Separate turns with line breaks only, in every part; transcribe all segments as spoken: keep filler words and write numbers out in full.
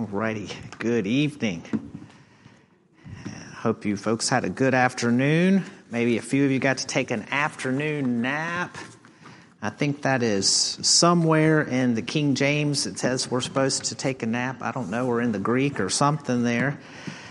Alrighty, good evening. Hope you folks had a good afternoon. Maybe a few of you got to take an afternoon nap. I think that is somewhere in the King James. It says we're supposed to take a nap. I don't know, or in the Greek or something there.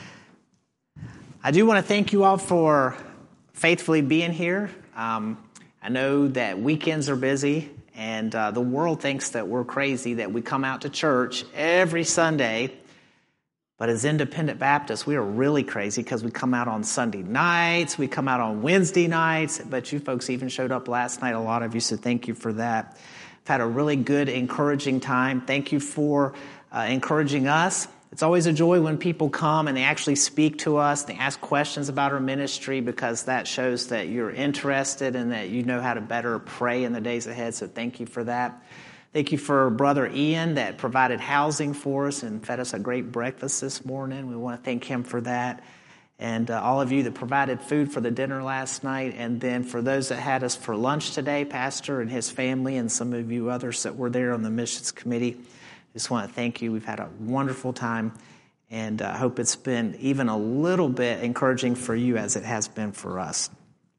I do want to thank you all for faithfully being here. Um, I know that weekends are busy, and uh, the world thinks that we're crazy, that we come out to church every Sunday. But as independent Baptists, we are really crazy because we come out on Sunday nights, we come out on Wednesday nights, but you folks even showed up last night, a lot of you, so thank you for that. I've had a really good, encouraging time. Thank you for uh, encouraging us. It's always a joy when people come and they actually speak to us, they ask questions about our ministry, because that shows that you're interested and that you know how to better pray in the days ahead, so thank you for that. Thank you for Brother Ian that provided housing for us and fed us a great breakfast this morning. We want to thank him for that. And uh, all of you that provided food for the dinner last night. And then for those that had us for lunch today, Pastor and his family and some of you others that were there on the missions committee, just want to thank you. We've had a wonderful time. And I uh, hope it's been even a little bit encouraging for you as it has been for us.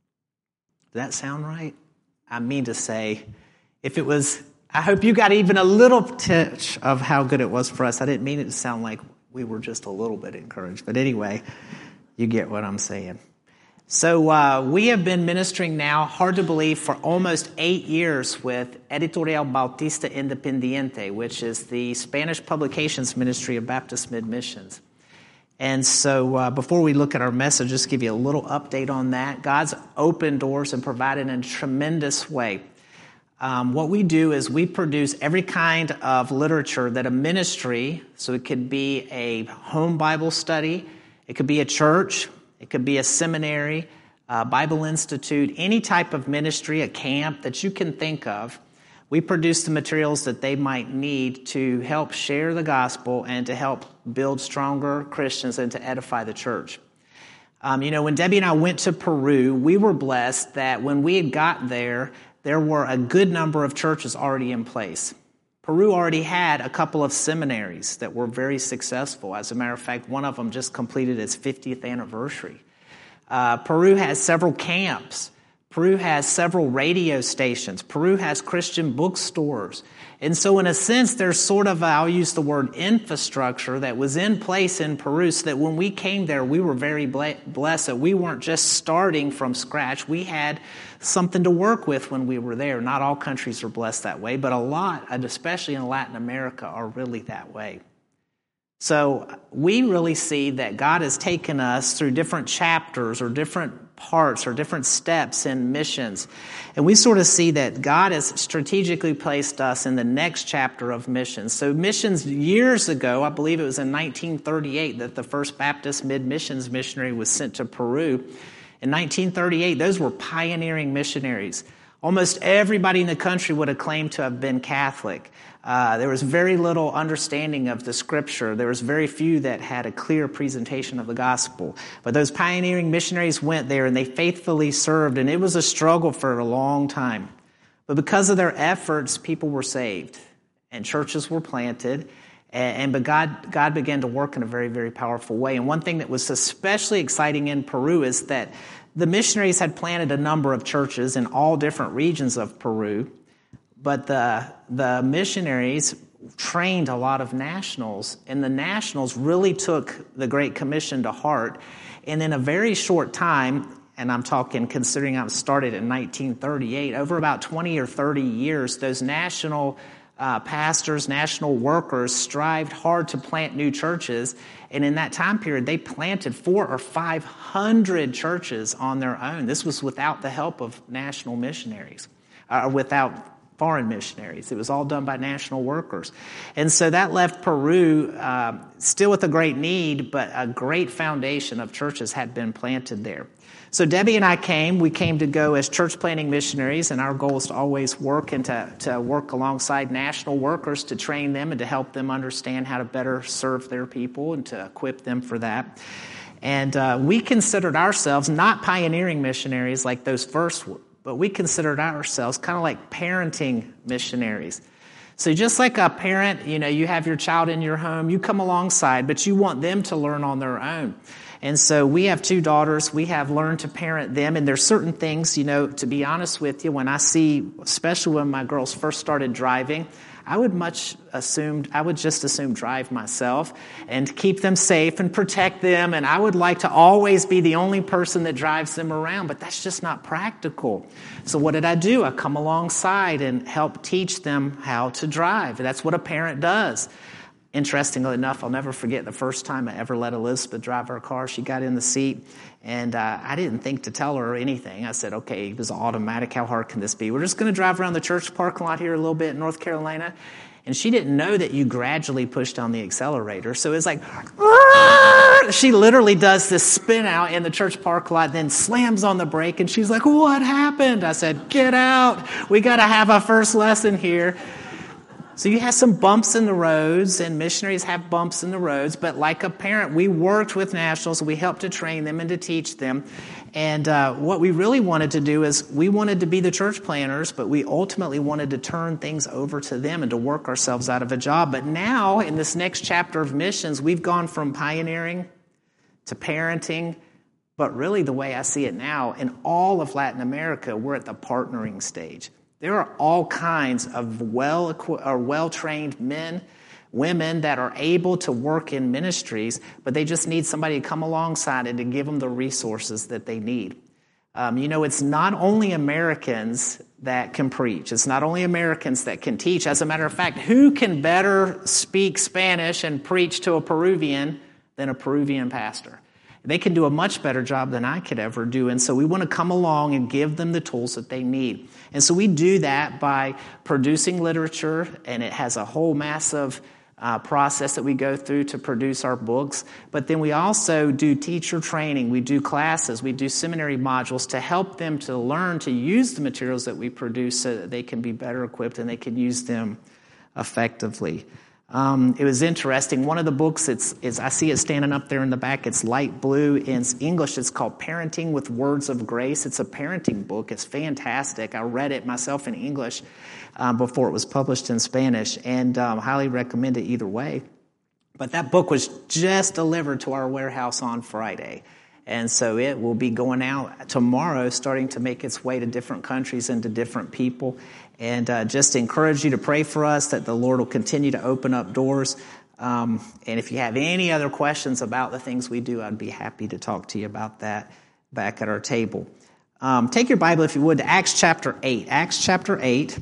Does that sound right? I mean to say, if it was... I hope you got even a little touch of how good it was for us. I didn't mean it to sound like we were just a little bit encouraged. But anyway, you get what I'm saying. So uh, we have been ministering now, hard to believe, for almost eight years with Editorial Bautista Independiente, which is the Spanish publications ministry of Baptist Mid-Missions. And so uh, before we look at our message, just give you a little update on that. God's opened doors and provided in a tremendous way. Um, what we do is we produce every kind of literature that a ministry, so it could be a home Bible study, it could be a church, it could be a seminary, a Bible institute, any type of ministry, a camp that you can think of. We produce the materials that they might need to help share the gospel and to help build stronger Christians and to edify the church. Um, you know, when Debbie and I went to Peru, we were blessed that when we had got there, there were a good number of churches already in place. Peru already had a couple of seminaries that were very successful. As a matter of fact, one of them just completed its fiftieth anniversary. Uh, Peru has several camps. Peru has several radio stations. Peru has Christian bookstores. And so in a sense, there's sort of, I'll use the word infrastructure that was in place in Peru so that when we came there, we were very blessed that we weren't just starting from scratch. We had something to work with when we were there. Not all countries are blessed that way, but a lot, and especially in Latin America, are really that way. So we really see that God has taken us through different chapters or different parts or different steps in missions. And we sort of see that God has strategically placed us in the next chapter of missions. So missions years ago, I believe it was in nineteen thirty-eight that the first Baptist mid-missions missionary was sent to Peru. In nineteen thirty-eight, those were pioneering missionaries. Almost everybody in the country would have claimed to have been Catholic. Uh, there was very little understanding of the Scripture. There was very few that had a clear presentation of the gospel. But those pioneering missionaries went there and they faithfully served, and it was a struggle for a long time. But because of their efforts, people were saved, and churches were planted, and, and but God, God began to work in a very, very powerful way. And one thing that was especially exciting in Peru is that the missionaries had planted a number of churches in all different regions of Peru, but the the missionaries trained a lot of nationals, and the nationals really took the Great Commission to heart. And in a very short time, and I'm talking considering I started in nineteen thirty-eight, over about twenty or thirty years, those national uh, pastors, national workers strived hard to plant new churches. And in that time period, they planted four or five hundred churches on their own. This was without the help of national missionaries, or uh, without foreign missionaries. It was all done by national workers. And so that left Peru uh, still with a great need, but a great foundation of churches had been planted there. So Debbie and I came. We came to go as church planting missionaries, and our goal is to always work and to, to work alongside national workers to train them and to help them understand how to better serve their people and to equip them for that. And uh, we considered ourselves not pioneering missionaries like those first were, but we considered ourselves kind of like parenting missionaries. So just like a parent, you know, you have your child in your home, you come alongside, but you want them to learn on their own. And so we have two daughters. We have learned to parent them. And there's certain things, you know, to be honest with you, when I see, especially when my girls first started driving, I would much assume, I would just assume drive myself and keep them safe and protect them. And I would like to always be the only person that drives them around, but that's just not practical. So what did I do? I come alongside and help teach them how to drive. That's what a parent does. Interestingly enough, I'll never forget the first time I ever let Elizabeth drive our car. She got in the seat, and uh, I didn't think to tell her anything. I said, okay, it was automatic. How hard can this be? We're just going to drive around the church parking lot here a little bit in North Carolina. And she didn't know that you gradually push down the accelerator. So it's like, Arr! She literally does this spin out in the church parking lot, then slams on the brake, and she's like, what happened? I said, get out. We got to have a first lesson here. So you have some bumps in the roads, and missionaries have bumps in the roads, but like a parent, we worked with nationals, we helped to train them and to teach them. And uh, what we really wanted to do is we wanted to be the church planners, but we ultimately wanted to turn things over to them and to work ourselves out of a job. But now, in this next chapter of missions, we've gone from pioneering to parenting, but really the way I see it now, in all of Latin America, we're at the partnering stage. There are all kinds of well or well-trained men, women that are able to work in ministries, but they just need somebody to come alongside and to give them the resources that they need. Um, you know, it's not only Americans that can preach. It's not only Americans that can teach. As a matter of fact, who can better speak Spanish and preach to a Peruvian than a Peruvian pastor? They can do a much better job than I could ever do. And so we want to come along and give them the tools that they need. And so we do that by producing literature, and it has a whole massive uh, process that we go through to produce our books. But then we also do teacher training. We do classes. We do seminary modules to help them to learn to use the materials that we produce so that they can be better equipped and they can use them effectively. Um, it was interesting. One of the books, it's, it's I see it standing up there in the back. It's light blue. In English, it's called Parenting with Words of Grace. It's a parenting book. It's fantastic. I read it myself in English um, before it was published in Spanish, and um, highly recommend it either way. But that book was just delivered to our warehouse on Friday. And so it will be going out tomorrow, starting to make its way to different countries and to different people. And uh, just encourage you to pray for us that the Lord will continue to open up doors. Um, and if you have any other questions about the things we do, I'd be happy to talk to you about that back at our table. Um, take your Bible, if you would, to Acts chapter eight. Acts chapter eight.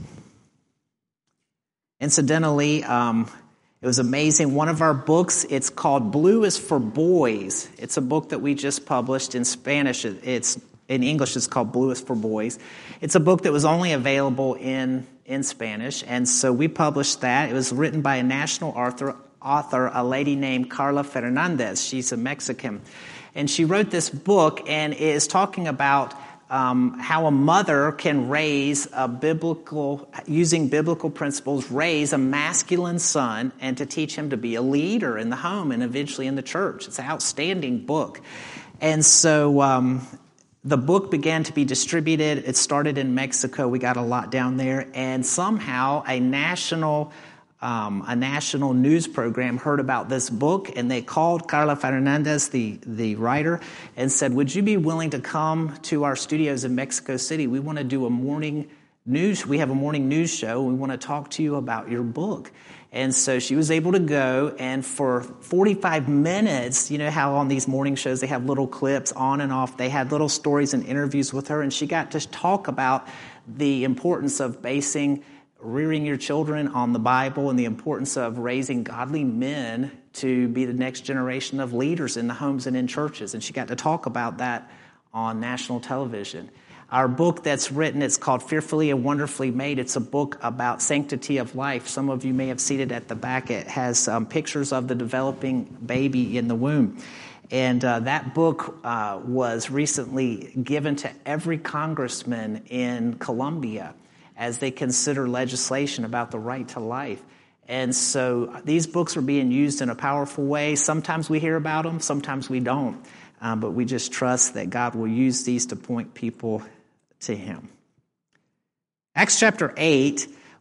Incidentally, um, it was amazing. One of our books, it's called Blue is for Boys. It's a book that we just published in Spanish. It's in English, it's called Blue is for Boys. It's a book that was only available in, in Spanish, and so we published that. It was written by a national author, author, a lady named Carla Fernandez. She's a Mexican. And she wrote this book and is talking about Um, how a mother can raise a biblical, using biblical principles, raise a masculine son and to teach him to be a leader in the home and eventually in the church. It's an outstanding book. And so um, the book began to be distributed. It started in Mexico. We got a lot down there. And somehow a national Um, a national news program heard about this book, and they called Carla Fernandez, the, the writer, and said, would you be willing to come to our studios in Mexico City? We want to do a morning news. We have a morning news show. We want to talk to you about your book. And so she was able to go, and for forty-five minutes, you know how on these morning shows they have little clips on and off. They had little stories and interviews with her, and she got to talk about the importance of basing rearing your children on the Bible and the importance of raising godly men to be the next generation of leaders in the homes and in churches. And she got to talk about that on national television. Our book that's written, it's called Fearfully and Wonderfully Made. It's a book about sanctity of life. Some of you may have seen it at the back. It has um, pictures of the developing baby in the womb. And uh, that book uh, was recently given to every congressman in Colombia as they consider legislation about the right to life. And so these books are being used in a powerful way. Sometimes we hear about them, sometimes we don't. Um, but we just trust that God will use these to point people to Him. Acts chapter eight,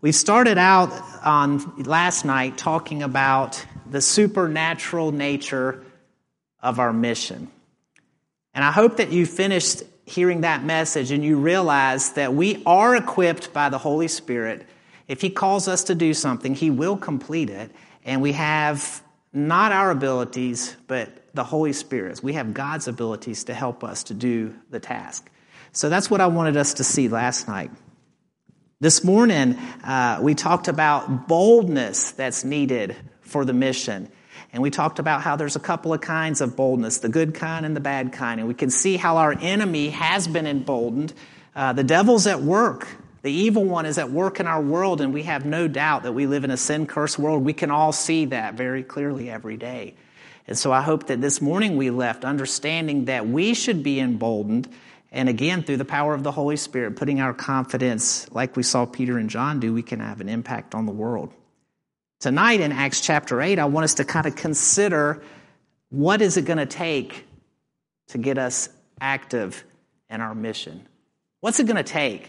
We started out on last night talking about the supernatural nature of our mission. And I hope that you finished hearing that message and you realize that we are equipped by the Holy Spirit. If He calls us to do something, He will complete it. And we have not our abilities, but the Holy Spirit's. We have God's abilities to help us to do the task. So that's what I wanted us to see last night. This morning, uh, we talked about boldness that's needed for the mission. And we talked about how there's a couple of kinds of boldness, the good kind and the bad kind. And we can see how our enemy has been emboldened. Uh, the devil's at work. The evil one is at work in our world, and we have no doubt that we live in a sin-cursed world. We can all see that very clearly every day. And so I hope that this morning we left understanding that we should be emboldened, and again, through the power of the Holy Spirit, putting our confidence, like we saw Peter and John do, we can have an impact on the world. Tonight in Acts chapter eight, I want us to kind of consider what is it going to take to get us active in our mission. What's it going to take?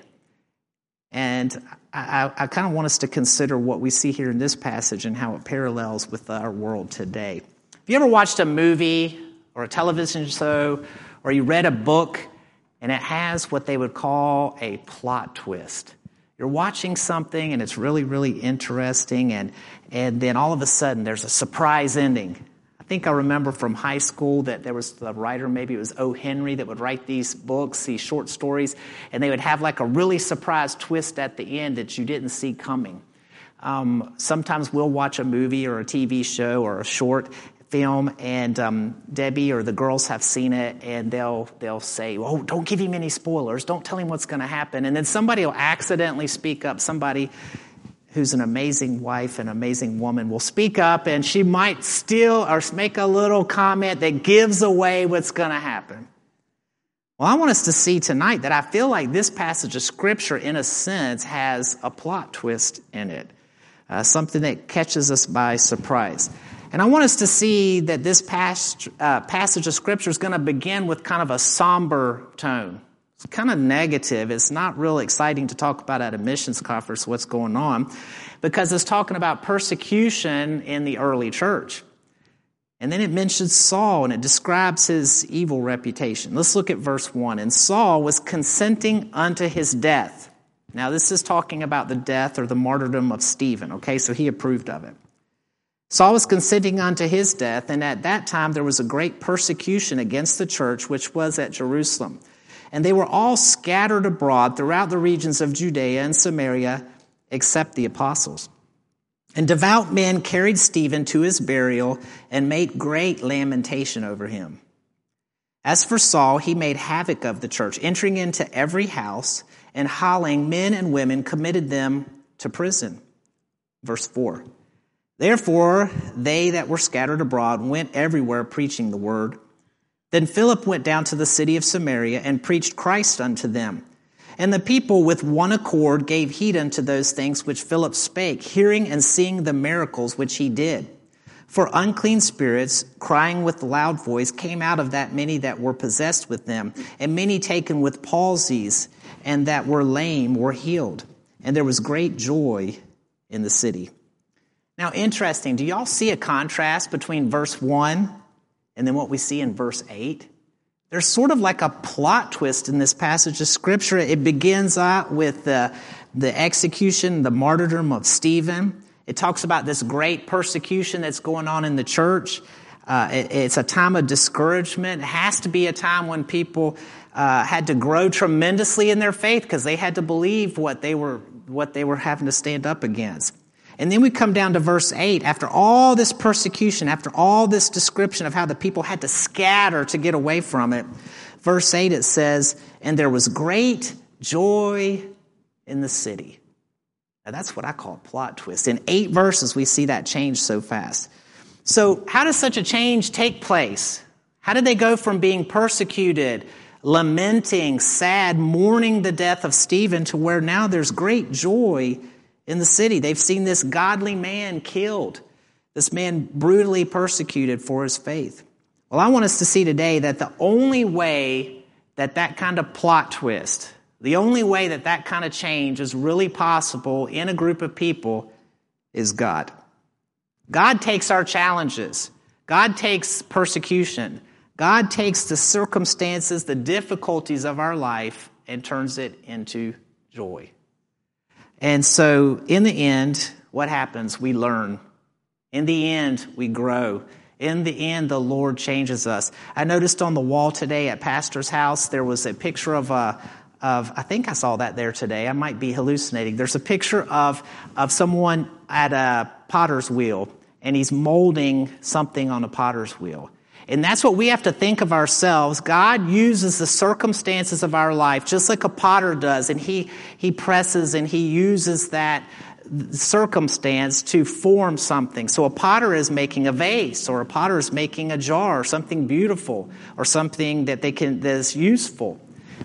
And I, I, I kind of want us to consider what we see here in this passage and how it parallels with our world today. Have you ever watched a movie or a television show or you read a book and it has what they would call a plot twist? You're watching something and it's really, really interesting, and, and then all of a sudden there's a surprise ending. I think I remember from high school that there was the writer, maybe it was O. Henry, that would write these books, these short stories, and they would have like a really surprise twist at the end that you didn't see coming. Um, sometimes we'll watch a movie or a T V show or a short film, and um, Debbie or the girls have seen it, and they'll they'll say, "Oh, don't give him any spoilers. Don't tell him what's going to happen." And then somebody will accidentally speak up. Somebody who's an amazing wife, an amazing woman, will speak up, and she might steal or make a little comment that gives away what's going to happen. Well, I want us to see tonight that I feel like this passage of Scripture, in a sense, has a plot twist in it, uh, something that catches us by surprise. And I want us to see that this past, uh, passage of Scripture is going to begin with kind of a somber tone. It's kind of negative. It's not real exciting to talk about at a missions conference what's going on, because it's talking about persecution in the early church. And then it mentions Saul, and it describes his evil reputation. Let's look at verse one. And Saul was consenting unto his death. Now, this is talking about the death or the martyrdom of Stephen, okay? So he approved of it. Saul was consenting unto his death, and at that time there was a great persecution against the church which was at Jerusalem. And they were all scattered abroad throughout the regions of Judea and Samaria, except the apostles. And devout men carried Stephen to his burial and made great lamentation over him. As for Saul, he made havoc of the church, entering into every house and hauling men and women, committed them to prison. Verse four. Therefore, they that were scattered abroad went everywhere preaching the word. Then Philip went down to the city of Samaria and preached Christ unto them. And the people with one accord gave heed unto those things which Philip spake, hearing and seeing the miracles which he did. For unclean spirits, crying with a loud voice, came out of that many that were possessed with them, and many taken with palsies, and that were lame were healed. And there was great joy in the city. Now, interesting, do y'all see a contrast between verse one and then what we see in verse eight? There's sort of like a plot twist in this passage of Scripture. It begins out with the, the execution, the martyrdom of Stephen. It talks about this great persecution that's going on in the church. Uh, it, it's a time of discouragement. It has to be a time when people uh, had to grow tremendously in their faith because they had to believe what they were what they were having to stand up against. And then we come down to verse eight. After all this persecution, after all this description of how the people had to scatter to get away from it, verse eight it says, and there was great joy in the city. Now that's what I call a plot twist. In eight verses, we see that change so fast. So how does such a change take place? How did they go from being persecuted, lamenting, sad, mourning the death of Stephen, to where now there's great joy in the city? They've seen this godly man killed, this man brutally persecuted for his faith. Well, I want us to see today that the only way that that kind of plot twist, The only way that that kind of change is really possible in a group of people is God. God takes our challenges. God takes persecution. God takes the circumstances, the difficulties of our life, and turns it into joy. And so in the end, what happens? We learn. In the end, we grow. In the end, the Lord changes us. I noticed on the wall today at Pastor's house, there was a picture of a, of, I think I saw that there today. I might be hallucinating. There's a picture of, of someone at a potter's wheel, and he's molding something on a potter's wheel. And that's what we have to think of ourselves. God uses the circumstances of our life just like a potter does, and he, he presses and he uses that circumstance to form something. So a potter is making a vase, or a potter is making a jar, or something beautiful, or something that they can that is useful.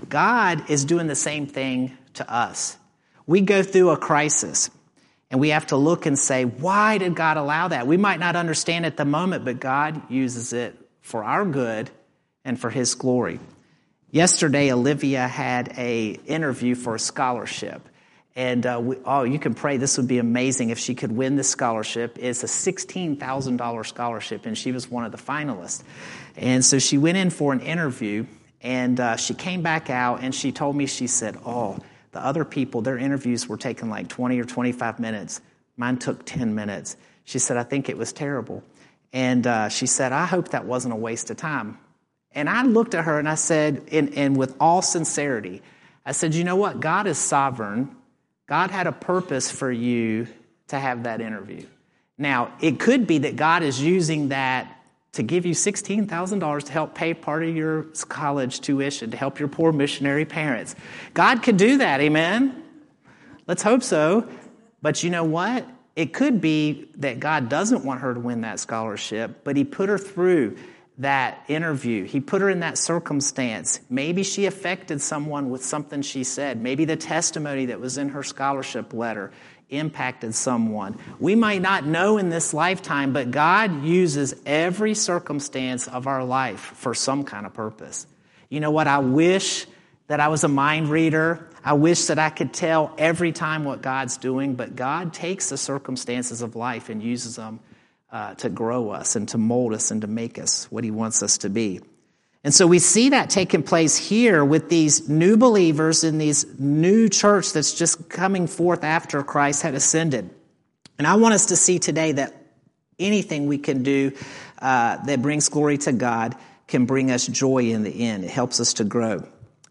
God is doing the same thing to us. We go through a crisis, and we have to look and say, why did God allow that? We might not understand at the moment, but God uses it for our good and for His glory. Yesterday, Olivia had a interview for a scholarship. And, uh, we, oh, you can pray. This would be amazing if she could win this scholarship. It's a sixteen thousand dollars scholarship, and she was one of the finalists. And so she went in for an interview, and uh, she came back out, and she told me, she said, oh, the other people, their interviews were taking like twenty or twenty-five minutes. Mine took ten minutes. She said, I think it was terrible. And uh, she said, I hope that wasn't a waste of time. And I looked at her, and I said, and, and with all sincerity, I said, you know what? God is sovereign. God had a purpose for you to have that interview. Now, it could be that God is using that to give you sixteen thousand dollars to help pay part of your college tuition, to help your poor missionary parents. God could do that, amen? Let's hope so. But you know what? It could be that God doesn't want her to win that scholarship, but He put her through that interview. He put her in that circumstance. Maybe she affected someone with something she said. Maybe the testimony that was in her scholarship letter impacted someone. We might not know in this lifetime, but God uses every circumstance of our life for some kind of purpose. You know what? I wish that I was a mind reader. I wish that I could tell every time what God's doing, but God takes the circumstances of life and uses them Uh, to grow us and to mold us and to make us what He wants us to be. And so we see that taking place here with these new believers in these new church that's just coming forth after Christ had ascended. And I want us to see today that anything we can do uh, that brings glory to God can bring us joy in the end. It helps us to grow.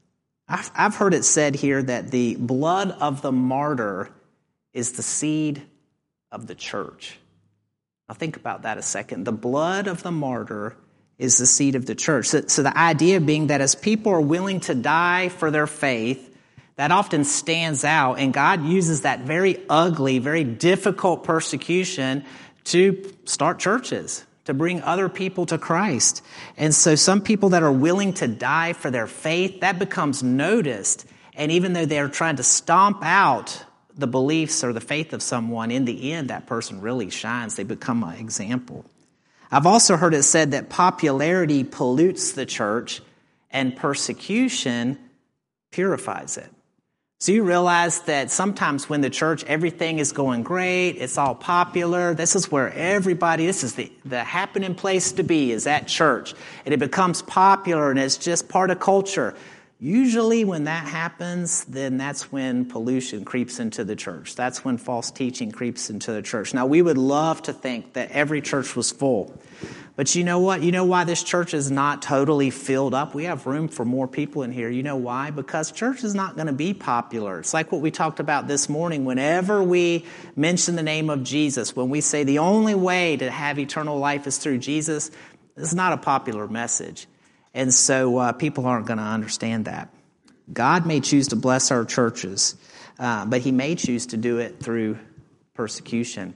I've, I've heard it said here that the blood of the martyr is the seed of the church. Now think about that a second. The blood of the martyr is the seed of the church. So, so the idea being that as people are willing to die for their faith, that often stands out, and God uses that very ugly, very difficult persecution to start churches, to bring other people to Christ. And so some people that are willing to die for their faith, that becomes noticed. And even though they're trying to stomp out the beliefs or the faith of someone, in the end, that person really shines. They become an example. I've also heard it said that popularity pollutes the church and persecution purifies it. So you realize that sometimes when the church, everything is going great, it's all popular, this is where everybody, this is the, the happening place to be, is at church. And it becomes popular and it's just part of culture. Usually when that happens, then that's when pollution creeps into the church. That's when false teaching creeps into the church. Now, we would love to think that every church was full. But you know what? You know why this church is not totally filled up? We have room for more people in here. You know why? Because church is not going to be popular. It's like what we talked about this morning. Whenever we mention the name of Jesus, when we say the only way to have eternal life is through Jesus, it's not a popular message. And so uh, people aren't going to understand that. God may choose to bless our churches, uh, but He may choose to do it through persecution.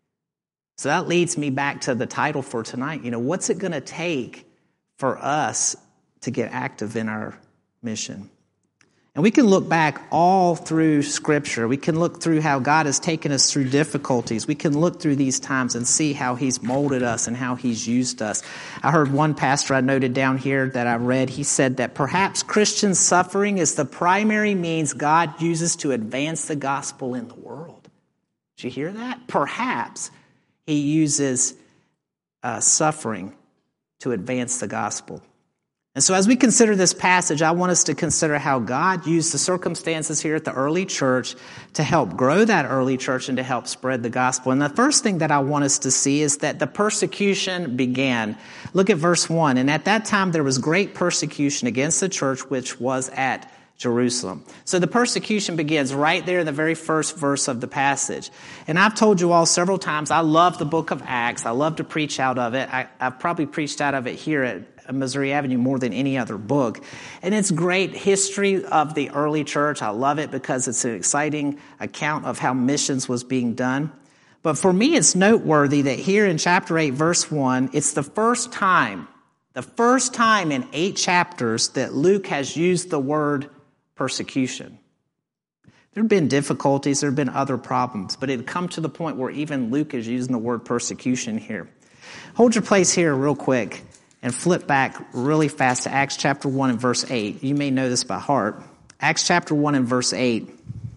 So that leads me back to the title for tonight. You know, what's it going to take for us to get active in our mission? And we can look back all through Scripture. We can look through how God has taken us through difficulties. We can look through these times and see how He's molded us and how He's used us. I heard one pastor I noted down here that I read, he said that perhaps Christian suffering is the primary means God uses to advance the gospel in the world. Did you hear that? Perhaps He uses uh, suffering to advance the gospel. And so as we consider this passage, I want us to consider how God used the circumstances here at the early church to help grow that early church and to help spread the gospel. And the first thing that I want us to see is that the persecution began. Look at verse one. And at that time there was great persecution against the church which was at Jerusalem. So the persecution begins right there in the very first verse of the passage. And I've told you all several times, I love the book of Acts. I love to preach out of it. I, I've probably preached out of it here at Missouri Avenue more than any other book. And it's great history of the early church. I love it because it's an exciting account of how missions was being done. But for me, it's noteworthy that here in chapter eight, verse one, it's the first time, the first time in eight chapters that Luke has used the word persecution. There have been difficulties, there have been other problems, but it had come to the point where even Luke is using the word persecution here. Hold your place here real quick and flip back really fast to Acts chapter one and verse eight. You may know this by heart. Acts chapter one and verse eight.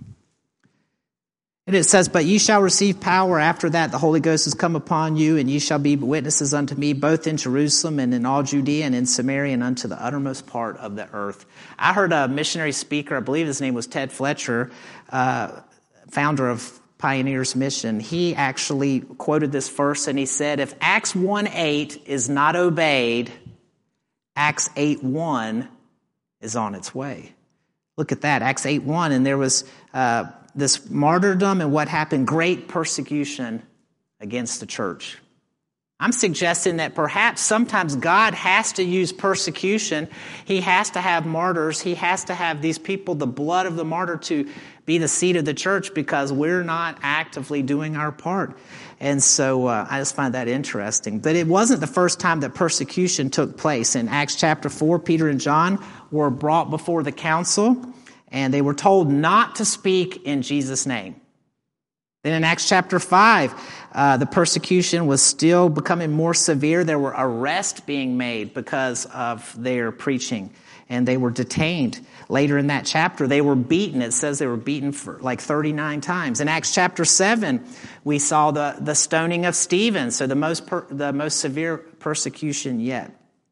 And it says, "But ye shall receive power after that the Holy Ghost has come upon you, and ye shall be witnesses unto me both in Jerusalem and in all Judea and in Samaria and unto the uttermost part of the earth." I heard a missionary speaker, I believe his name was Ted Fletcher, uh, founder of Pioneers Mission. He actually quoted this verse and he said, if Acts one eight is not obeyed, Acts eight one is on its way. Look at that, Acts eight one, and there was uh, this martyrdom and what happened, great persecution against the church. I'm suggesting that perhaps sometimes God has to use persecution. He has to have martyrs. He has to have these people, the blood of the martyr, to be the seed of the church because we're not actively doing our part. And so uh, I just find that interesting. But it wasn't the first time that persecution took place. In Acts chapter four, Peter and John were brought before the council, and they were told not to speak in Jesus' name. Then in Acts chapter five, uh, the persecution was still becoming more severe. There were arrests being made because of their preaching, and they were detained. Later in that chapter, they were beaten. It says they were beaten for like thirty-nine times. In Acts chapter seven, we saw the, the stoning of Stephen, so the most per, the most severe persecution yet.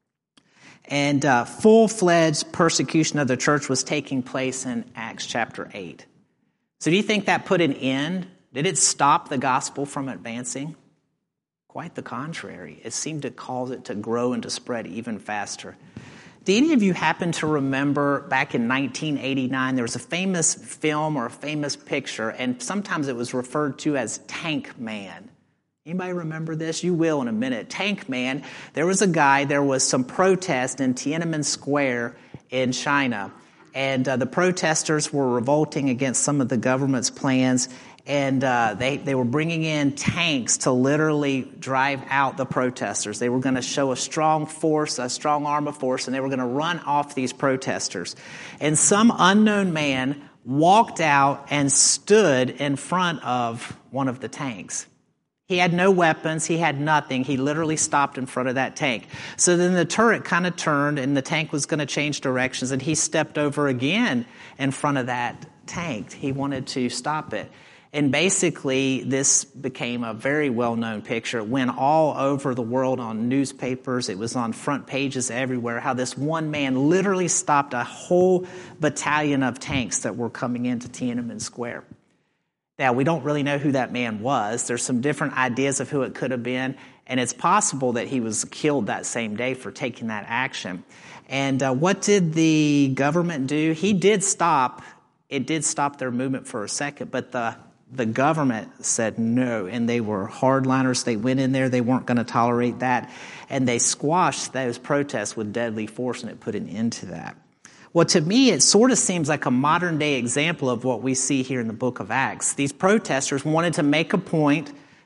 And uh, full-fledged persecution of the church was taking place in Acts chapter eight. So do you think that put an end? Did it stop the gospel from advancing? Quite the contrary. It seemed to cause it to grow and to spread even faster. Do any of you happen to remember back in nineteen eighty-nine, there was a famous film or a famous picture, and sometimes it was referred to as Tank Man. Anybody remember this? You will in a minute. Tank Man, there was a guy, there was some protest in Tiananmen Square in China, and uh, the protesters were revolting against some of the government's plans. And uh, they, they were bringing in tanks to literally drive out the protesters. They were going to show a strong force, a strong arm of force, and they were going to run off these protesters. And some unknown man walked out and stood in front of one of the tanks. He had no weapons. He had nothing. He literally stopped in front of that tank. So then the turret kind of turned, and the tank was going to change directions, and he stepped over again in front of that tank. He wanted to stop it. And basically, this became a very well-known picture. It went all over the world on newspapers. It was on front pages everywhere, how this one man literally stopped a whole battalion of tanks that were coming into Tiananmen Square. Now, we don't really know who that man was. There's some different ideas of who it could have been, and it's possible that he was killed that same day for taking that action. And uh, what did the government do? He did stop. It did stop their movement for a second, but the The government said no, and they were hardliners. They went in there. They weren't going to tolerate that, and they squashed those protests with deadly force, and it put an end to that. Well, to me, it sort of seems like a modern-day example of what we see here in the book of Acts. These protesters wanted to make a point.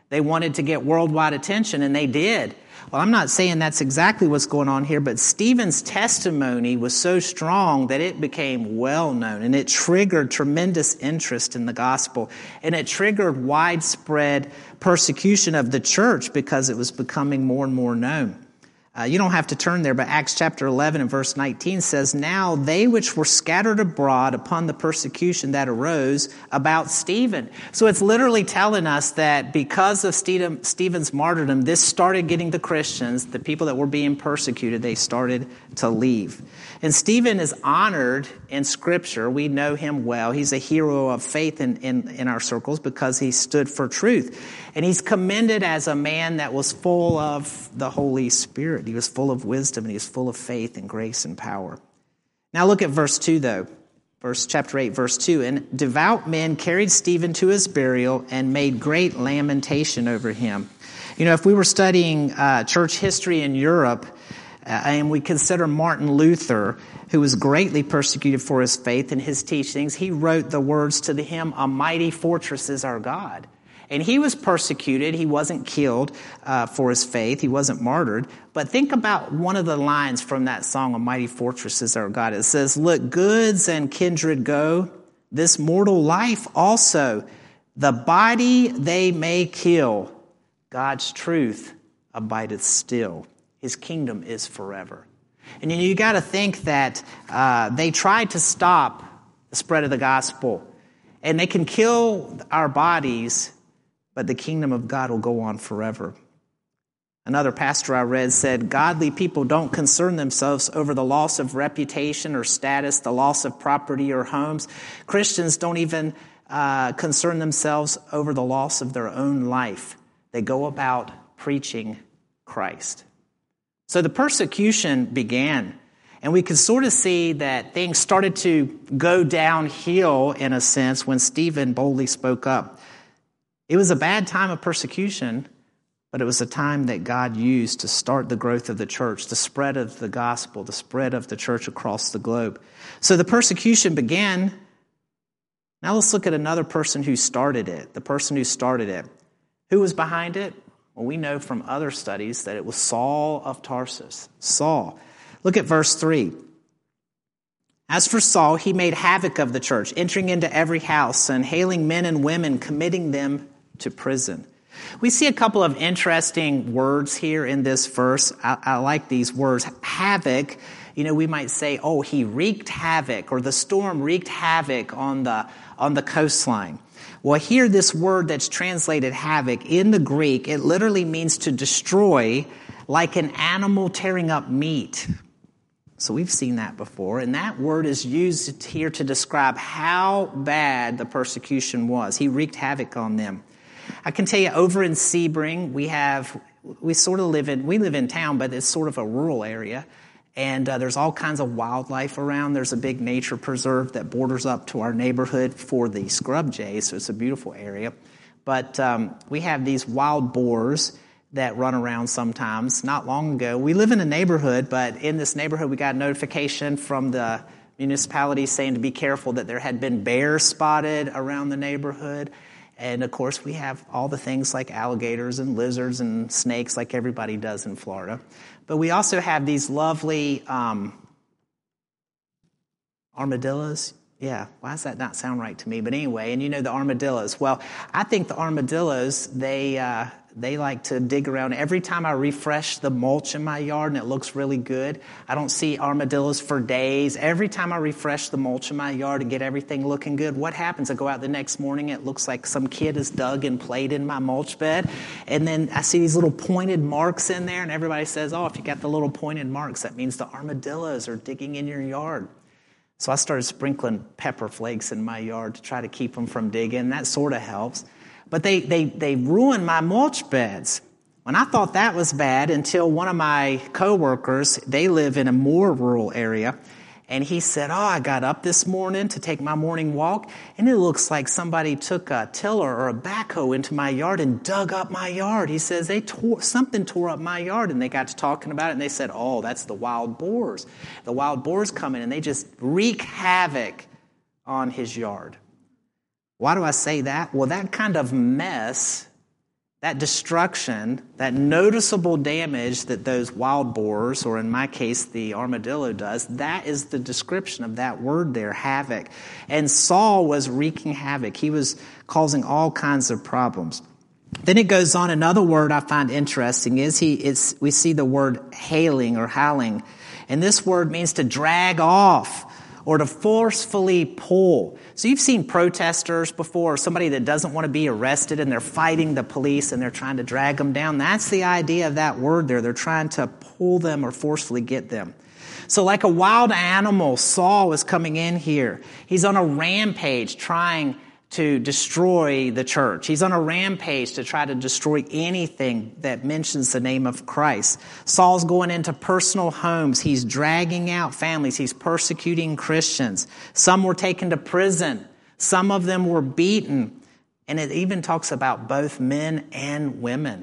They wanted to get worldwide attention, and they did. Well, I'm not saying that's exactly what's going on here, but Stephen's testimony was so strong that it became well known, and it triggered tremendous interest in the gospel, and it triggered widespread persecution of the church because it was becoming more and more known. Uh, you don't have to turn there, but Acts chapter eleven and verse nineteen says, "Now they which were scattered abroad upon the persecution that arose about Stephen." So it's literally telling us that because of Stephen's martyrdom, this started getting the Christians, the people that were being persecuted, they started to leave. And Stephen is honored in Scripture. We know him well. He's a hero of faith in, in, in our circles because he stood for truth. And he's commended as a man that was full of the Holy Spirit. He was full of wisdom, and he was full of faith and grace and power. Now look at verse two, though. Verse chapter eight, verse two. "And devout men carried Stephen to his burial and made great lamentation over him." You know, if we were studying uh, church history in Europe, Uh, and we consider Martin Luther, who was greatly persecuted for his faith and his teachings, he wrote the words to the hymn, "A Mighty Fortress is Our God." And he was persecuted. He wasn't killed uh, for his faith. He wasn't martyred. But think about one of the lines from that song, "A Mighty Fortress is Our God." It says, "Look, goods and kindred go, this mortal life also. The body they may kill, God's truth abideth still. His kingdom is forever." And you, know, you got to think that uh, they tried to stop the spread of the gospel. And they can kill our bodies, but the kingdom of God will go on forever. Another pastor I read said, "Godly people don't concern themselves over the loss of reputation or status, the loss of property or homes. Christians don't even uh, concern themselves over the loss of their own life. They go about preaching Christ." So the persecution began, and we could sort of see that things started to go downhill in a sense when Stephen boldly spoke up. It was a bad time of persecution, but it was a time that God used to start the growth of the church, the spread of the gospel, the spread of the church across the globe. So the persecution began. Now let's look at another person who started it, the person who started it. Who was behind it? Well, we know from other studies that it was Saul of Tarsus. Saul. Look at verse three. "As for Saul, he made havoc of the church, entering into every house and hailing men and women, committing them to prison." We see a couple of interesting words here in this verse. I, I like these words. Havoc. You know, we might say, oh, he wreaked havoc, or the storm wreaked havoc on the on the coastline. Well, here this word that's translated havoc in the Greek, it literally means to destroy, like an animal tearing up meat. So we've seen that before, and that word is used here to describe how bad the persecution was. He wreaked havoc on them. I can tell you, over in Sebring, we have, we sort of live in, we live in town, but it's sort of a rural area. And uh, there's all kinds of wildlife around. There's a big nature preserve that borders up to our neighborhood for the scrub jays, so it's a beautiful area. But um, we have these wild boars that run around sometimes. Not long ago, we live in a neighborhood, but in this neighborhood we got a notification from the municipality saying to be careful that there had been bears spotted around the neighborhood. And of course we have all the things like alligators and lizards and snakes like everybody does in Florida. But we also have these lovely um, armadillos. Yeah, why does that not sound right to me? But anyway, and you know the armadillos. Well, I think the armadillos, they uh, they like to dig around. Every time I refresh the mulch in my yard and it looks really good, I don't see armadillos for days. Every time I refresh the mulch in my yard and get everything looking good, what happens? I go out the next morning, it looks like some kid has dug and played in my mulch bed. And then I see these little pointed marks in there, and everybody says, oh, if you got the little pointed marks, that means the armadillos are digging in your yard. So I started sprinkling pepper flakes in my yard to try to keep them from digging. That sort of helps. But they, they, they ruined my mulch beds. And I thought that was bad until one of my coworkers, they live in a more rural area, and he said, oh, I got up this morning to take my morning walk, and it looks like somebody took a tiller or a backhoe into my yard and dug up my yard. He says, they tore, something tore up my yard, and they got to talking about it, and they said, oh, that's the wild boars. The wild boars come in, and they just wreak havoc on his yard. Why do I say that? Well, that kind of mess that destruction, that noticeable damage that those wild boars, or in my case, the armadillo does, that is the description of that word there, havoc. And Saul was wreaking havoc. He was causing all kinds of problems. Then it goes on, another word I find interesting is he. It's, we see the word hailing or howling. And this word means to drag off or to forcefully pull. So you've seen protesters before, somebody that doesn't want to be arrested and they're fighting the police and they're trying to drag them down. That's the idea of that word there. They're trying to pull them or forcefully get them. So like a wild animal, Saul is coming in here. He's on a rampage trying to destroy the church. He's on a rampage to try to destroy anything that mentions the name of Christ. Saul's going into personal homes. He's dragging out families. He's persecuting Christians. Some were taken to prison. Some of them were beaten. And it even talks about both men and women.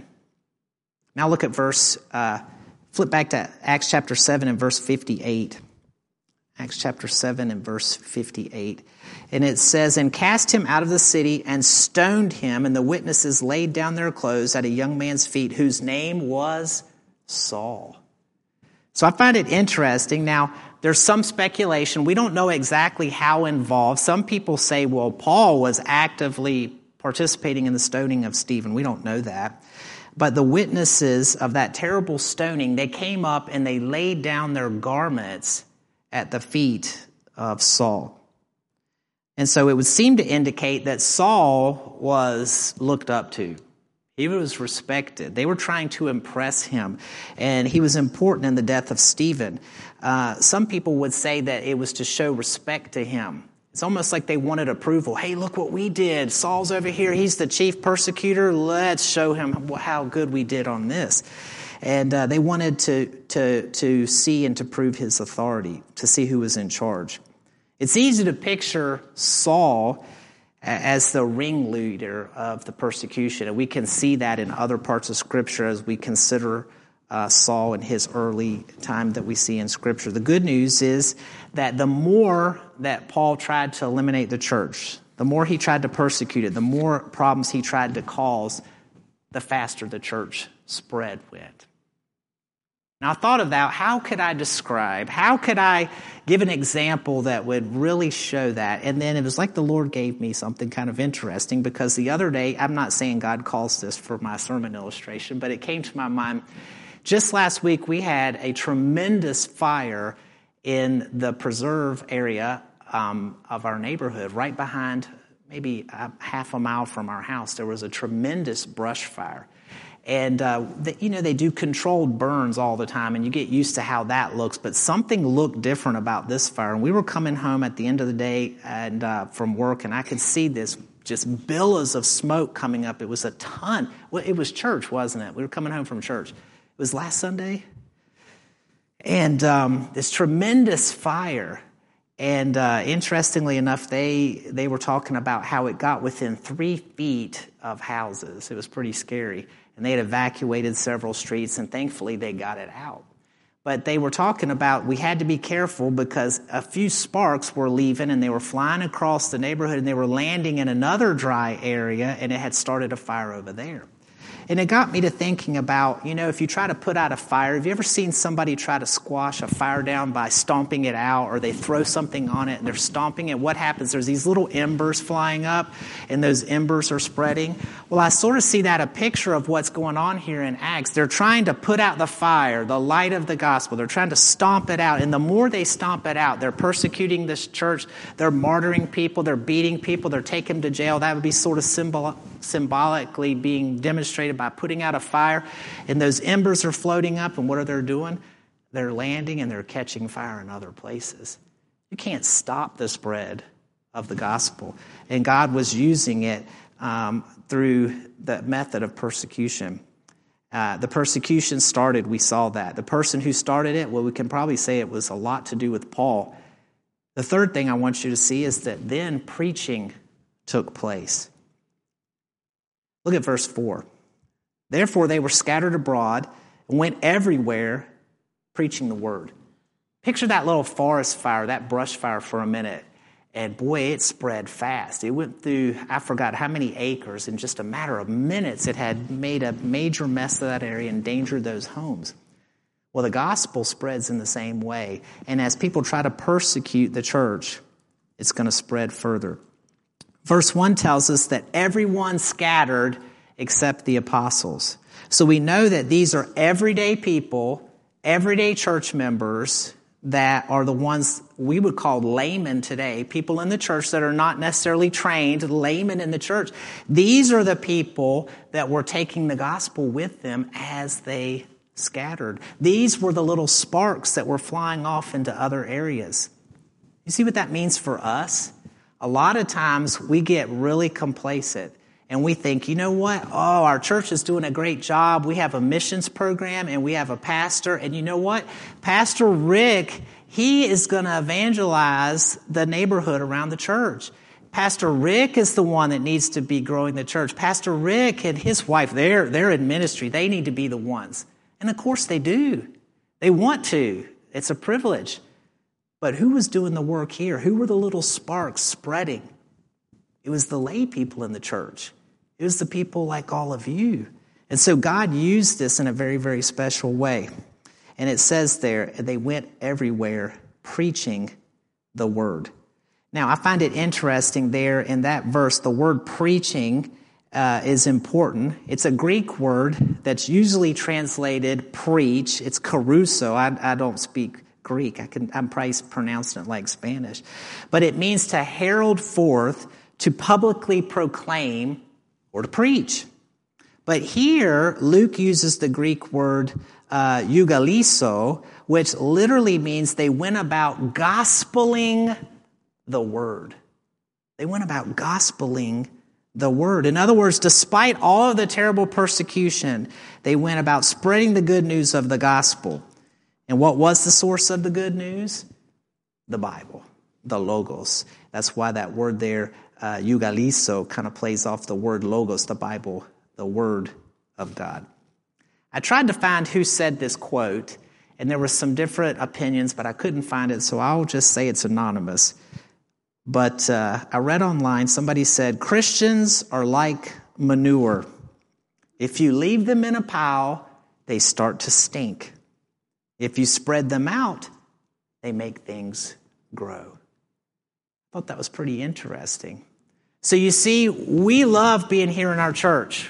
Now look at verse, uh, flip back to Acts chapter seven and verse fifty-eight. Acts chapter seven and verse fifty-eight. And it says, and cast him out of the city and stoned him, and the witnesses laid down their clothes at a young man's feet, whose name was Saul. So I find it interesting. Now, there's some speculation. We don't know exactly how involved. Some people say, well, Paul was actively participating in the stoning of Stephen. We don't know that. But the witnesses of that terrible stoning, they came up and they laid down their garments at the feet of Saul. And so it would seem to indicate that Saul was looked up to. He was respected. They were trying to impress him, and he was important in the death of Stephen. Uh, some people would say that it was to show respect to him. It's almost like they wanted approval. Hey, look what we did. Saul's over here. He's the chief persecutor. Let's show him how good we did on this. And uh, they wanted to, to, to see and to prove his authority, to see who was in charge. It's easy to picture Saul as the ringleader of the persecution, and we can see that in other parts of Scripture as we consider uh, Saul in his early time that we see in Scripture. The good news is that the more that Paul tried to eliminate the church, the more he tried to persecute it, the more problems he tried to cause, the faster the church spread went. Now, I thought about how could I describe, how could I give an example that would really show that? And then it was like the Lord gave me something kind of interesting, because the other day, I'm not saying God calls this for my sermon illustration, but it came to my mind. Just last week, we had a tremendous fire in the preserve area um, of our neighborhood, right behind, maybe a half a mile from our house. There was a tremendous brush fire. And, uh, the, you know, they do controlled burns all the time, and you get used to how that looks. But something looked different about this fire. And we were coming home at the end of the day and uh, from work, and I could see this just billows of smoke coming up. It was a ton. Well, it was church, wasn't it? We were coming home from church. It was last Sunday. And um, this tremendous fire. And uh, interestingly enough, they they were talking about how it got within three feet of houses. It was pretty scary. And they had evacuated several streets, and thankfully they got it out. But they were talking about we had to be careful because a few sparks were leaving, and they were flying across the neighborhood, and they were landing in another dry area, and it had started a fire over there. And it got me to thinking about, you know, if you try to put out a fire, have you ever seen somebody try to squash a fire down by stomping it out, or they throw something on it and they're stomping it? What happens? There's these little embers flying up, and those embers are spreading. Well, I sort of see that a picture of what's going on here in Acts. They're trying to put out the fire, the light of the gospel. They're trying to stomp it out. And the more they stomp it out, they're persecuting this church. They're martyring people. They're beating people. They're taking them to jail. That would be sort of symbol, symbolically being demonstrated by putting out a fire, and those embers are floating up, and what are they doing? They're landing and they're catching fire in other places. You can't stop the spread of the gospel, and God was using it um, through the method of persecution. Uh, the persecution started, we saw that. The person who started it, well, we can probably say it was a lot to do with Paul. The third thing I want you to see is that then preaching took place. Look at verse four. Therefore, they were scattered abroad and went everywhere preaching the word. Picture that little forest fire, that brush fire for a minute. And boy, it spread fast. It went through, I forgot how many acres. In just a matter of minutes, it had made a major mess of that area and endangered those homes. Well, the gospel spreads in the same way. And as people try to persecute the church, it's going to spread further. Verse one tells us that everyone scattered except the apostles. So we know that these are everyday people, everyday church members that are the ones we would call laymen today, people in the church that are not necessarily trained, laymen in the church. These are the people that were taking the gospel with them as they scattered. These were the little sparks that were flying off into other areas. You see what that means for us? A lot of times we get really complacent and we think, you know what? Oh, our church is doing a great job. We have a missions program and we have a pastor. And you know what? Pastor Rick, he is going to evangelize the neighborhood around the church. Pastor Rick is the one that needs to be growing the church. Pastor Rick and his wife, they're, they're in ministry. They need to be the ones. And of course they do. They want to. It's a privilege. But who was doing the work here? Who were the little sparks spreading? It was the lay people in the church. It was the people like all of you. And so God used this in a very, very special way. And it says there, they went everywhere preaching the word. Now, I find it interesting there in that verse, the word preaching uh, is important. It's a Greek word that's usually translated preach. It's caruso. I, I don't speak Greek. I can, I'm probably pronouncing it like Spanish. But it means to herald forth, to publicly proclaim, or to preach. But here, Luke uses the Greek word uh, eugalizo, which literally means they went about gospeling the word. They went about gospeling the word. In other words, despite all of the terrible persecution, they went about spreading the good news of the gospel. And what was the source of the good news? The Bible, the Logos. That's why that word there, uh, eugalizo, kind of plays off the word Logos, the Bible, the Word of God. I tried to find who said this quote, and there were some different opinions, but I couldn't find it, so I'll just say it's anonymous. But uh, I read online, somebody said, Christians are like manure. If you leave them in a pile, they start to stink. If you spread them out, they make things grow. I thought that was pretty interesting. So you see, we love being here in our church.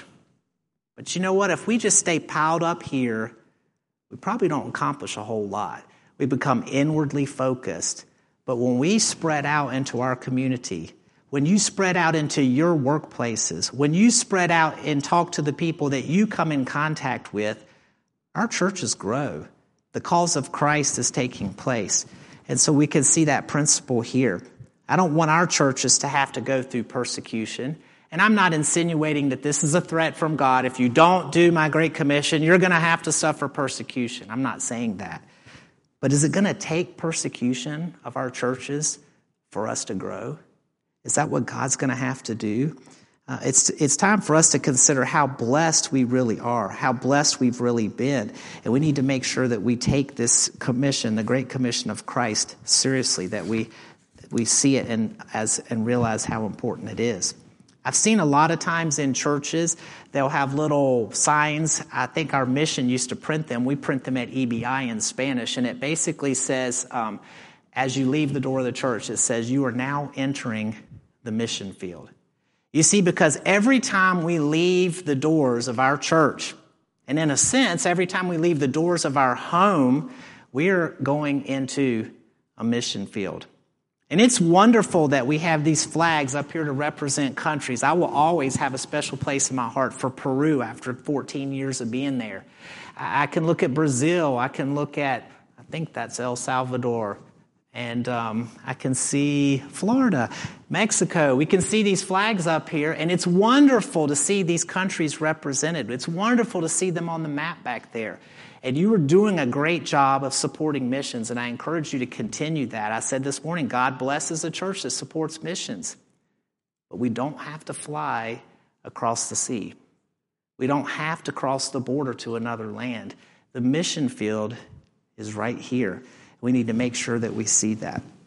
But you know what? If we just stay piled up here, we probably don't accomplish a whole lot. We become inwardly focused. But when we spread out into our community, when you spread out into your workplaces, when you spread out and talk to the people that you come in contact with, our churches grow. The cause of Christ is taking place. And so we can see that principle here. I don't want our churches to have to go through persecution. And I'm not insinuating that this is a threat from God. If you don't do my Great Commission, you're going to have to suffer persecution. I'm not saying that. But is it going to take persecution of our churches for us to grow? Is that what God's going to have to do? Uh, it's it's time for us to consider how blessed we really are, how blessed we've really been. And we need to make sure that we take this commission, the Great Commission of Christ, seriously, that we we see it and as and realize how important it is. I've seen a lot of times in churches, they'll have little signs. I think our mission used to print them. We print them at E B I in Spanish, and it basically says, um, as you leave the door of the church, it says, you are now entering the mission field. You see, because every time we leave the doors of our church, and in a sense, every time we leave the doors of our home, we're going into a mission field. And it's wonderful that we have these flags up here to represent countries. I will always have a special place in my heart for Peru after fourteen years of being there. I can look at Brazil. I can look at, I think that's El Salvador. And um, I can see Florida, Mexico. We can see these flags up here. And it's wonderful to see these countries represented. It's wonderful to see them on the map back there. And you are doing a great job of supporting missions, and I encourage you to continue that. I said this morning, God blesses a church that supports missions. But we don't have to fly across the sea. We don't have to cross the border to another land. The mission field is right here. We need to make sure that we see that.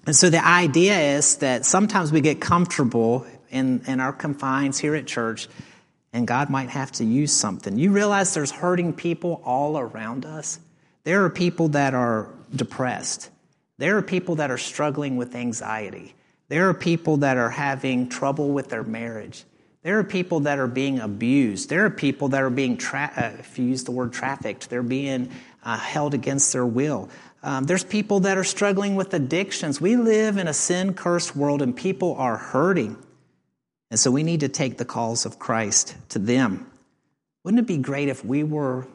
And so the idea is that sometimes we get comfortable in, in our confines here at church, and God might have to use something. You realize there's hurting people all around us. There are people that are depressed. There are people that are struggling with anxiety. There are people that are having trouble with their marriage. There are people that are being abused. There are people that are being, tra- uh, if you use the word trafficked, they're being uh, held against their will. Um, there's people that are struggling with addictions. We live in a sin-cursed world, and people are hurting. And so we need to take the calls of Christ to them. Wouldn't it be great if we were,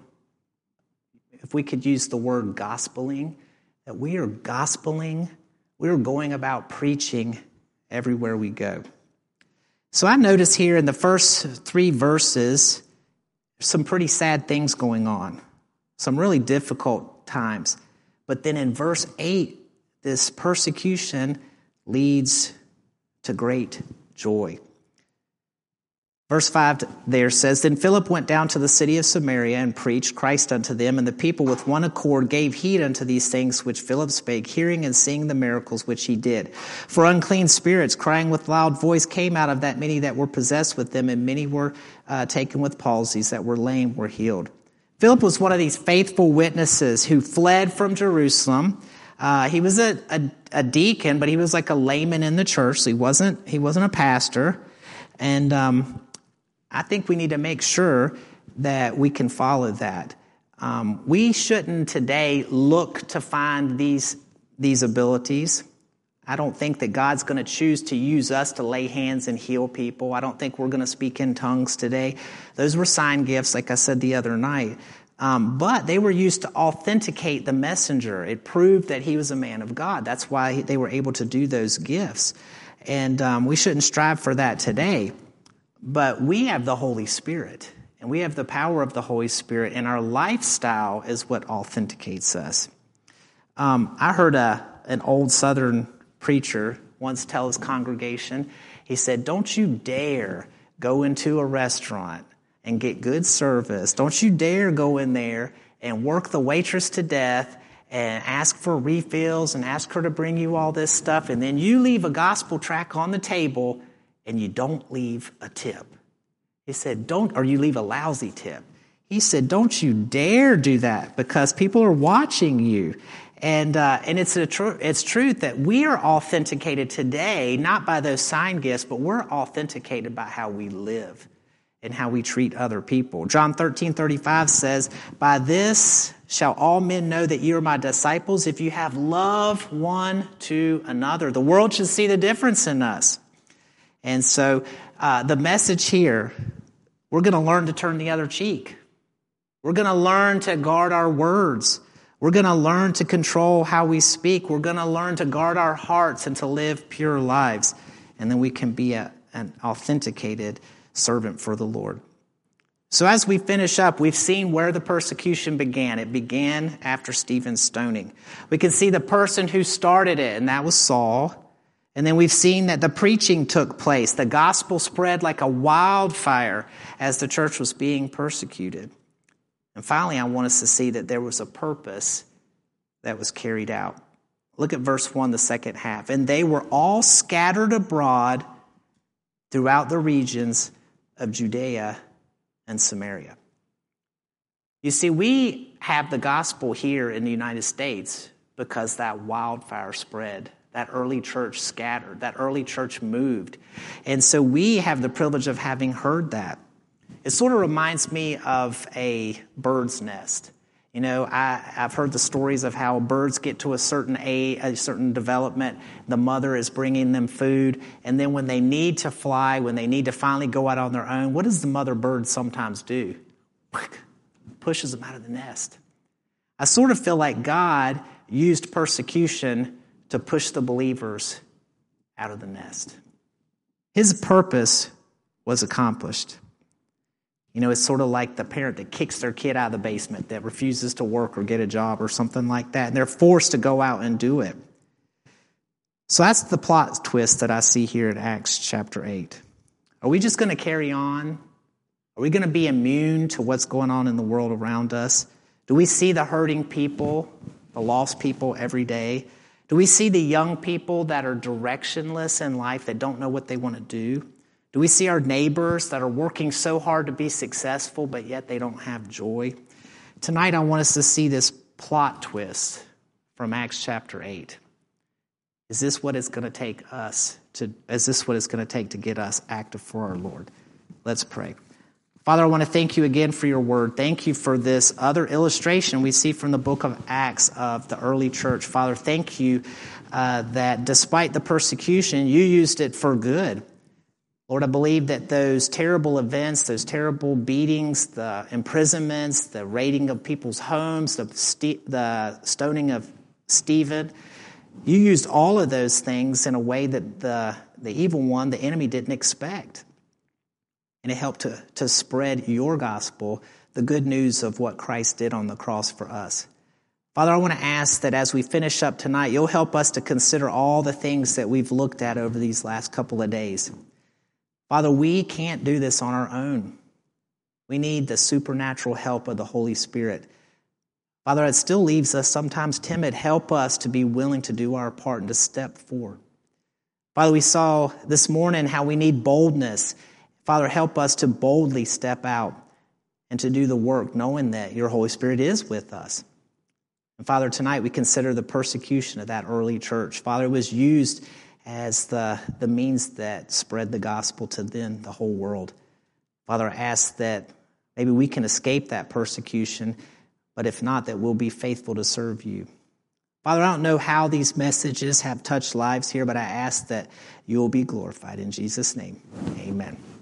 if we could use the word gospeling, that we are gospeling, we are going about preaching everywhere we go. So I notice here in the first three verses, some pretty sad things going on, some really difficult times. But then in verse eight, this persecution leads to great joy. Verse five there says, Then Philip went down to the city of Samaria and preached Christ unto them, and the people with one accord gave heed unto these things which Philip spake, hearing and seeing the miracles which he did. For unclean spirits, crying with loud voice, came out of that many that were possessed with them, and many were uh, taken with palsies, that were lame were healed. Philip was one of these faithful witnesses who fled from Jerusalem. Uh, he was a, a, a deacon, but he was like a layman in the church, so he wasn't, he wasn't a pastor. And um I think we need to make sure that we can follow that. Um, we shouldn't today look to find these, these abilities. I don't think that God's going to choose to use us to lay hands and heal people. I don't think we're going to speak in tongues today. Those were sign gifts, like I said the other night. Um, but they were used to authenticate the messenger. It proved that he was a man of God. That's why they were able to do those gifts. And um, we shouldn't strive for that today. But we have the Holy Spirit, and we have the power of the Holy Spirit, and our lifestyle is what authenticates us. Um, I heard a, an old Southern preacher once tell his congregation, he said, don't you dare go into a restaurant and get good service. Don't you dare go in there and work the waitress to death and ask for refills and ask her to bring you all this stuff, and then you leave a gospel tract on the table and you don't leave a tip. He said, don't, or you leave a lousy tip. He said, don't you dare do that, because people are watching you. And uh, and it's a tr- it's truth that we are authenticated today, not by those sign gifts, but we're authenticated by how we live and how we treat other people. John thirteen thirty-five says, by this shall all men know that you are my disciples, if you have love one to another. The world should see the difference in us. And so uh, the message here, we're going to learn to turn the other cheek. We're going to learn to guard our words. We're going to learn to control how we speak. We're going to learn to guard our hearts and to live pure lives. And then we can be a, an authenticated servant for the Lord. So as we finish up, we've seen where the persecution began. It began after Stephen's stoning. We can see the person who started it, and that was Saul. And then we've seen that the preaching took place. The gospel spread like a wildfire as the church was being persecuted. And finally, I want us to see that there was a purpose that was carried out. Look at verse one, the second half. And they were all scattered abroad throughout the regions of Judea and Samaria. You see, we have the gospel here in the United States because that wildfire spread. That early church scattered. That early church moved. And so we have the privilege of having heard that. It sort of reminds me of a bird's nest. You know, I, I've heard the stories of how birds get to a certain age, a certain development. The mother is bringing them food. And then when they need to fly, when they need to finally go out on their own, what does the mother bird sometimes do? Pushes them out of the nest. I sort of feel like God used persecution to push the believers out of the nest. His purpose was accomplished. You know, it's sort of like the parent that kicks their kid out of the basement, that refuses to work or get a job or something like that, and they're forced to go out and do it. So that's the plot twist that I see here in Acts chapter eight. Are we just going to carry on? Are we going to be immune to what's going on in the world around us? Do we see the hurting people, the lost people every day? Do we see the young people that are directionless in life, that don't know what they want to do? Do we see our neighbors that are working so hard to be successful, but yet they don't have joy? Tonight, I want us to see this plot twist from Acts chapter eight. Is this what it's going to take us to, is this what it's going to take to get us active for our Lord? Let's pray. Father, I want to thank you again for your word. Thank you for this other illustration we see from the book of Acts of the early church. Father, thank you uh, that despite the persecution, you used it for good. Lord, I believe that those terrible events, those terrible beatings, the imprisonments, the raiding of people's homes, the, st- the stoning of Stephen, you used all of those things in a way that the, the evil one, the enemy, didn't expect. And it helped to, to spread your gospel, the good news of what Christ did on the cross for us. Father, I want to ask that as we finish up tonight, you'll help us to consider all the things that we've looked at over these last couple of days. Father, we can't do this on our own. We need the supernatural help of the Holy Spirit. Father, it still leaves us sometimes timid. Help us to be willing to do our part and to step forward. Father, we saw this morning how we need boldness. Father, help us to boldly step out and to do the work, knowing that your Holy Spirit is with us. And Father, tonight we consider the persecution of that early church. Father, it was used as the, the means that spread the gospel to then the whole world. Father, I ask that maybe we can escape that persecution, but if not, that we'll be faithful to serve you. Father, I don't know how these messages have touched lives here, but I ask that you will be glorified. In Jesus' name, amen.